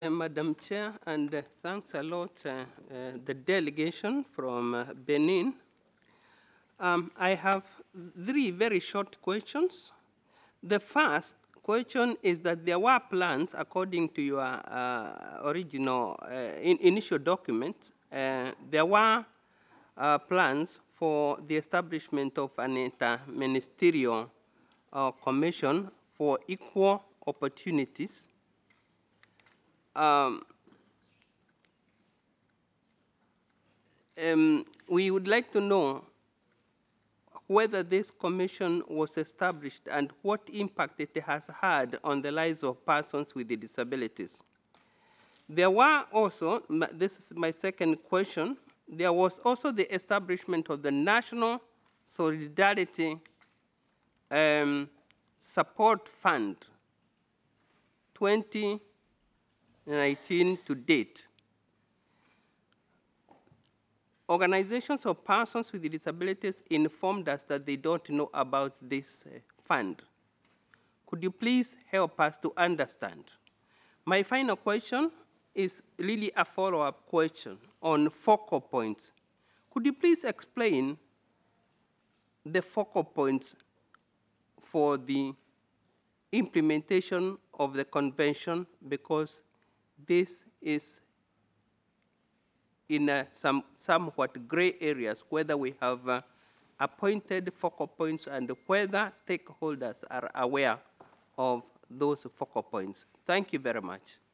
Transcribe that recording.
Madam Chair, and thanks a lot, the delegation from Benin. I have three very short questions. The first question is that there were plans, according to your original initial document, there were plans for the establishment of an interministerial commission for equal opportunities. We would like to know whether this commission was established and what impact it has had on the lives of persons with disabilities. There were also, this is my second question, there was also the establishment of the National Solidarity Support Fund 2019 to date. Organizations of persons with disabilities informed us that they don't know about this fund. Could you please help us to understand? My final question is really a follow-up question on focal points. Could you please explain the focal points for the implementation of the convention, because this is in somewhat gray areas, whether we have appointed focal points and whether stakeholders are aware of those focal points. Thank you very much.